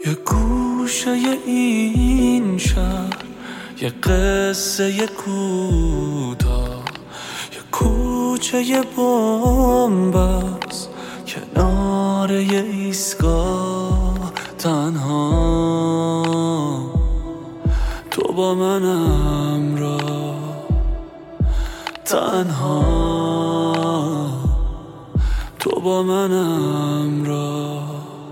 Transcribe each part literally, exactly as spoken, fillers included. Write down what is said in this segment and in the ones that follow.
یه گوشه این شهر، یه قصه یه کوتاه، یه کوچه یه بنبست کنار یه ایستگاه. تنها تو با من همراه، تنها تو با من همراه.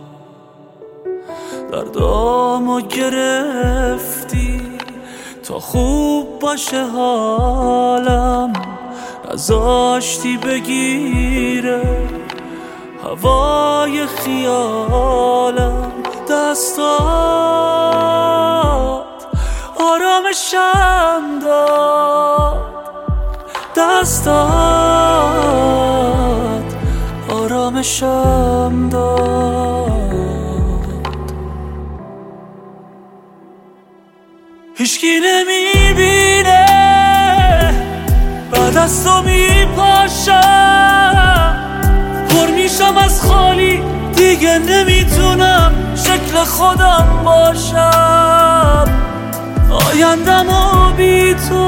دردامو گرفتی تا خوب باشه حالم، نذاشتی بگیره هوای خیالم. دستات آرامشم داد، دستات آرامشم داد. هیچکی نمیبینه بعد از تو میپاشم، پر میشم از خالی، دیگه نمیتونم شکل خودم باشم. آیندمو بی تو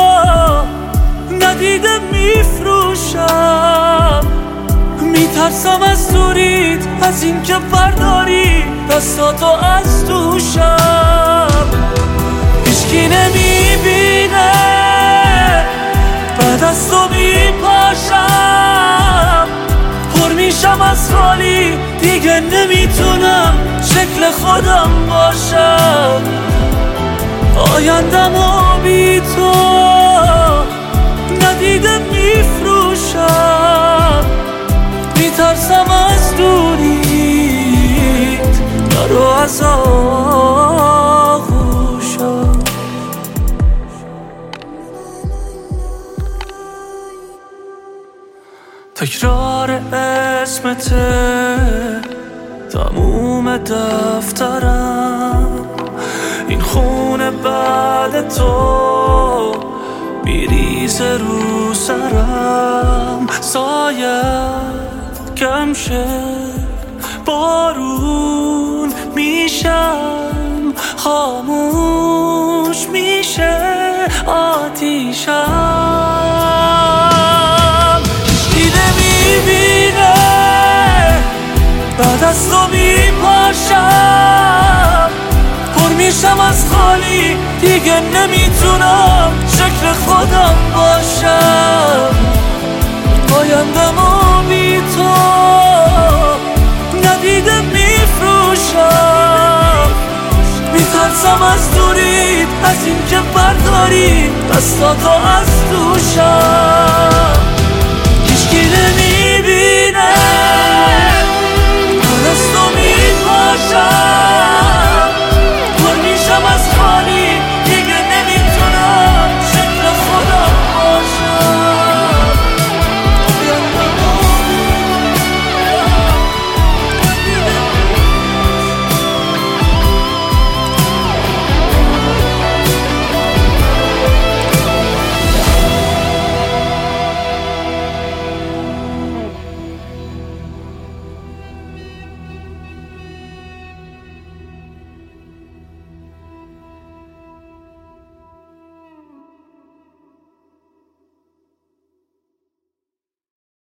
ندیده میفروشم، میترسم از دوریت، از این که برداری دستاتو از دوشم. هیچکی نمیبینه بعد از تو میپاشم، پر میشم از خالی، دیگه نمیتونم شکل خودم باشم. آیندمو بی تو ندیده میفروشم، میترسم از دوریت، نرو از آغوشم. تکرار اسمته تموم دفترم، این خونه بعد تو میریزه رو سرم. سایه کم شه بارون میشم، خاموش میشه آتیشم. دیده میبینه بعد از تو میپاشم، پر میشم از خالی، دیگه نمیتونم شکل خودم باشم. آیندمو بی تو ندیده میفروشم، میترسم از دوریت، از این که برداری دستاتو از دوشم.